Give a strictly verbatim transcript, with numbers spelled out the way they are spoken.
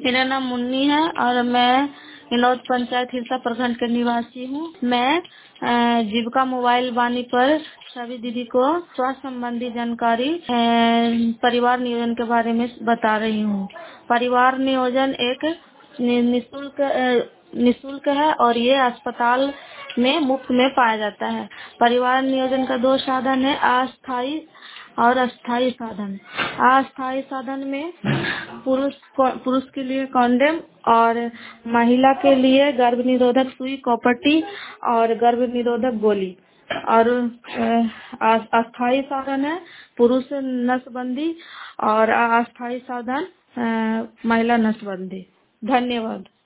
मेरा नाम मुन्नी है और मैं हिनौत पंचायत हिरसा प्रखंड के निवासी हूँ। मैं अ, जीविका मोबाइल वाणी पर सभी दीदी को स्वास्थ्य संबंधी जानकारी अ, परिवार नियोजन के बारे में बता रही हूँ। परिवार नियोजन एक नि- निःशुल्क अ, निःशुल्क है और ये अस्पताल में मुफ्त में पाया जाता है। परिवार नियोजन का दो साधन है, अस्थायी और अस्थायी साधन। अस्थायी साधन में पुरुष पुरुष के लिए कॉन्डम और महिला के लिए गर्भ निरोधक सुई, कॉपर्टी और गर्भ निरोधक गोली। और अ, अस्थायी साधन है पुरुष नसबंदी और अस्थायी साधन अ, महिला नसबंदी। धन्यवाद।